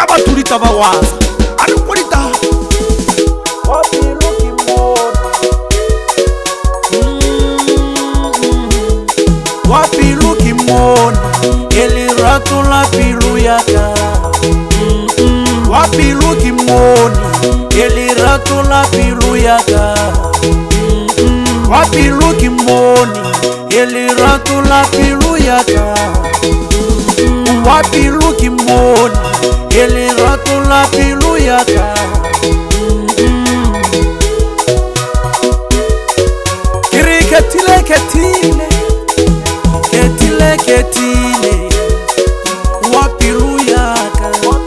Utaba tulita bawaza ari kulita wapilu kimoni wapilu kimoni eliratu la pilu yaka wapilu kimoni eliratu la pilu yaka wapilu kimoni eliratu la pilu yaka wapilu kimoni eliratu la pilu yaka kiri ketile ketile ketile ketile wapilu yaka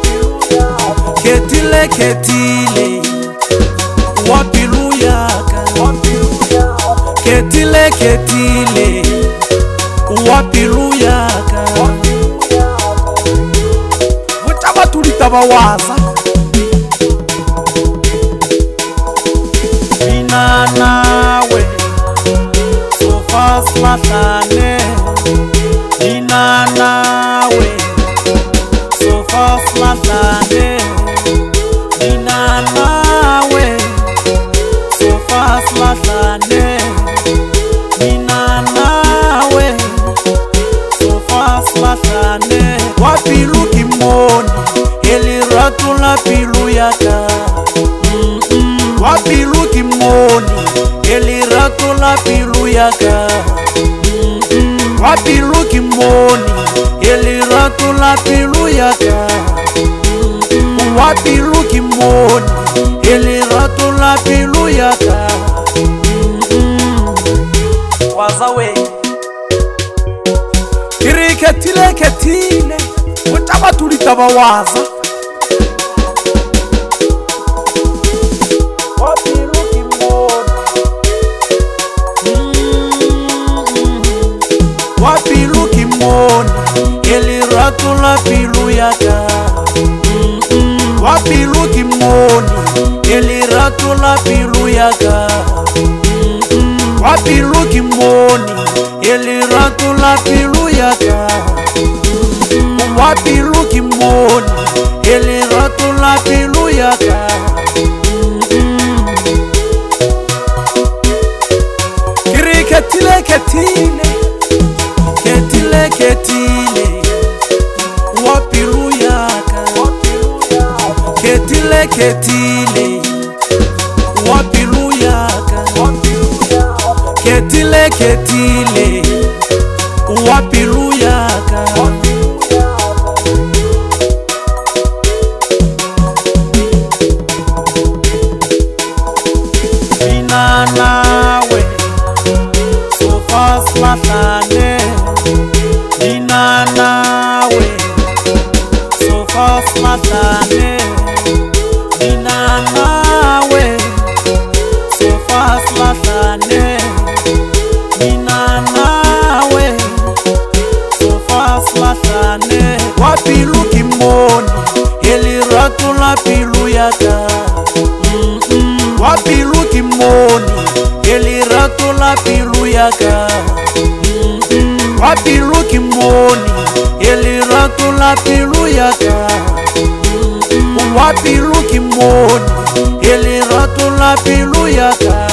ketile ketile wapilu yaka ketile ketile wapilu yaka utaba tulita bawaza mina nawe so fast matane mina nawe so fast matane mina nawe so fast matane mina nawe so fast matane wapilu kimoni eliratu la pilu yaka wapilu kimoni eliratu la pilu yaka wapilu kimoni eliratu la pilu yaka wapilu kimoni eliratu la pilu yaka wazawe kiri ketile ketile utaba tulita bawaza wapilu kimoni wapilu kimoni eliratu la pilu yaka wapilu kimoni eliratu la pilu yaka wapilu kimoni eliratu la pilu yaka wapilu kimoni eliratu la pilu yaka kiri ketile ketile ketile ketile wapilu yaka ketile ketile wapilu yaka ketile ketile wapilu yaka mina nawe so fast matane mina nawe so fast matane mina nawe so fast matane mina nawe so fast matane wapilu kimoni eliratu la pilu yaka wapilu kimoni eliratu la pilu yaka wapilu kimoni eliratu la pilu yaka wapilu kimoni eliratu la pilu yaka